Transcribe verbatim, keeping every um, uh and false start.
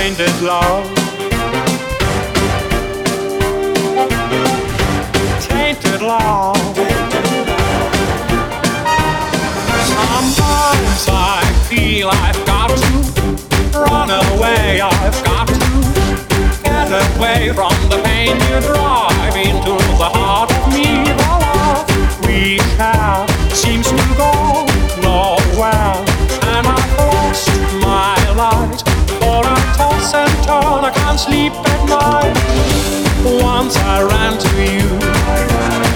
tainted love. Tainted love. Sometimes I feel I've got to run away, I've got to get away from the pain you drive into the heart of me. The love we have seems to go nowhere, and I've lost my light. For I toss and turn, I can't sleep at night. Once I ran to you,